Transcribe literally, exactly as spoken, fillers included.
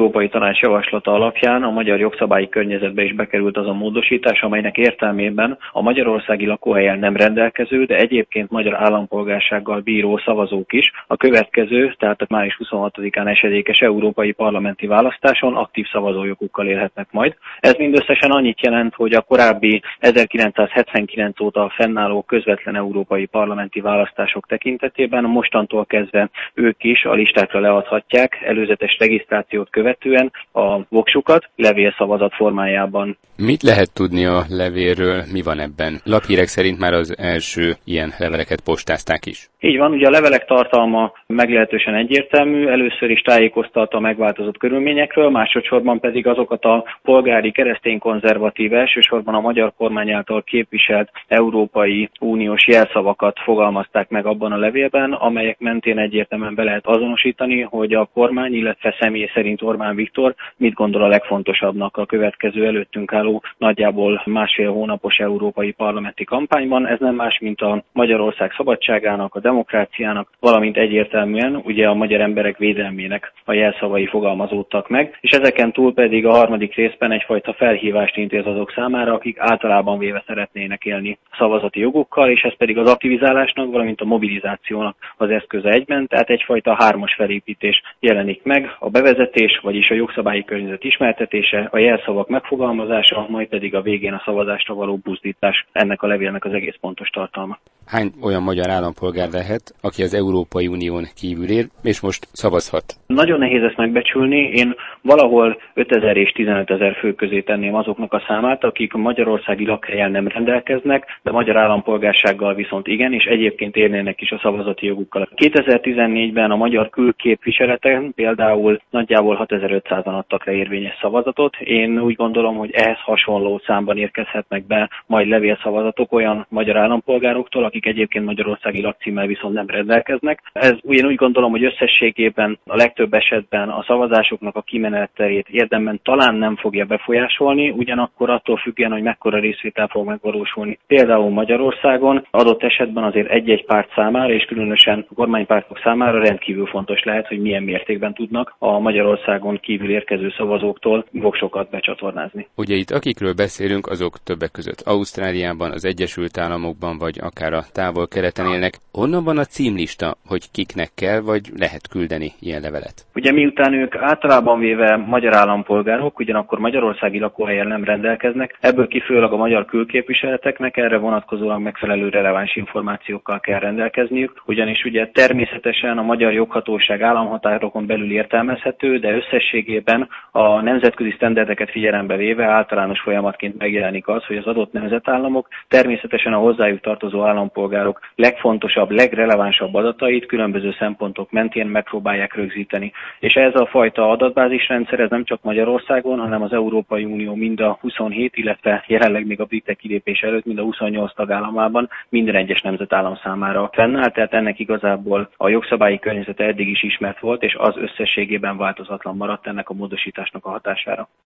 Európai Tanács javaslata alapján a magyar jogszabályi környezetbe is bekerült az a módosítás, amelynek értelmében a magyarországi lakóhelyen nem rendelkező, de egyébként magyar állampolgársággal bíró szavazók is a következő, tehát a május huszonhatodikán esedékes európai parlamenti választáson aktív szavazójogukkal élhetnek majd. Ez mindösszesen annyit jelent, hogy a korábbi ezerkilencszázhetvenkilenc óta fennálló közvetlen európai parlamenti választások tekintetében mostantól kezdve ők is a listákra leadhatják előzetes regisztrációt követően a voksukat levélszavazat formájában. Mit lehet tudni a levélről, mi van ebben? Laphírek szerint már az első ilyen leveleket postázták is. Így van, ugye a levelek tartalma meglehetősen egyértelmű, először is tájékoztatta a megváltozott körülményekről, másodszorban pedig azokat a polgári kereszténykonzervatív, elsősorban a magyar kormány által képviselt Európai Uniós jelszavakat fogalmazták meg abban a levélben, amelyek mentén egyértelműen be lehet azonosítani, hogy a kormány, illetve személy szerint Orbán Viktor mit gondol a legfontosabbnak a következő előttünk álló nagyjából másfél hónapos európai parlamenti kampányban. Ez nem más, mint a Magyarország szabadságának, a demokráciának, valamint egyértelműen ugye a magyar emberek védelmének a jelszavai fogalmazódtak meg, és ezeken túl pedig a harmadik részben egyfajta felhívást intéz azok számára, akik általában véve szeretnének élni szavazati jogukkal, és ez pedig az aktivizálásnak, valamint a mobilizációnak az eszköze egyben, tehát egyfajta hármas felépítés jelenik meg, a bevezetés, vagyis a jogszabályi környezet ismertetése, a jelszavak megfogalmazása, majd pedig a végén a szavazásra való buzdítás, ennek a levélnek az egész pontos tartalma. Hány olyan magyar állampolgár lehet, aki az Európai Unión kívül él, és most szavazhat? Nagyon nehéz ezt megbecsülni. Én valahol ötezer és tizenötezer fő közé tenném azoknak a számát, akik magyarországi lakhelyen nem rendelkeznek, de magyar állampolgársággal viszont igen, és egyébként élnének is a szavazati jogukkal. kétezer-tizennégyben a magyar külképviseleten például nagyjából hatezer-ötszázan adtak le érvényes szavazatot. Én úgy gondolom, hogy ehhez hasonló számban érkezhetnek be majd levélszavazatok olyan magyar állampolgároktól, akik egyébként magyarországi lakcímmel viszont nem rendelkeznek. Ez én úgy gondolom, hogy összességében a legtöbb esetben a szavazásoknak a kimenetelét érdemben talán nem fogja befolyásolni, ugyanakkor attól függően, hogy mekkora részvétel fog megvalósulni. Például Magyarországon adott esetben azért egy-egy párt számára, és különösen a kormánypártok számára rendkívül fontos lehet, hogy milyen mértékben tudnak a Magyarországon kívül érkező szavazóktól voksokat becsatornázni. Ugye itt akikről beszélünk, azok többek között Ausztráliában, az Egyesült Államokban, vagy akár a távol-keleten élnek. Honnan van a címlista, hogy kiknek kell, vagy lehet küldeni ilyen levelet? Ugye miután ők általában véve magyar állampolgárok, ugyanakkor magyarországi lakóhelyen nem rendelkeznek, ebből kifolyólag a magyar külképviseleteknek erre vonatkozóan megfelelő releváns információkkal kell rendelkezniük, ugyanis ugye természetesen a magyar joghatóság államhatárokon belül értelmezhető, de összességében a nemzetközi sztenderdeket figyelembe véve általános folyamatként megjelenik az, hogy az adott nemzetállamok természetesen a hozzájuk tartozó állampolgárok legfontosabb, legrelevánsabb adatait különböző szempontok mentén megpróbálják rögzíteni. És ez a fajta adatbázisrendszer, ez nem csak Magyarországon, hanem az Európai Unió mind a huszonhét, illetve jelenleg még a britek kilépés előtt mind a huszonnyolc tagállamában minden egyes nemzetállam számára fennáll, tehát ennek igazából a jogszabályi környezete eddig is ismert volt, és az összességében változatlan maradt ennek a módosításnak a hatására.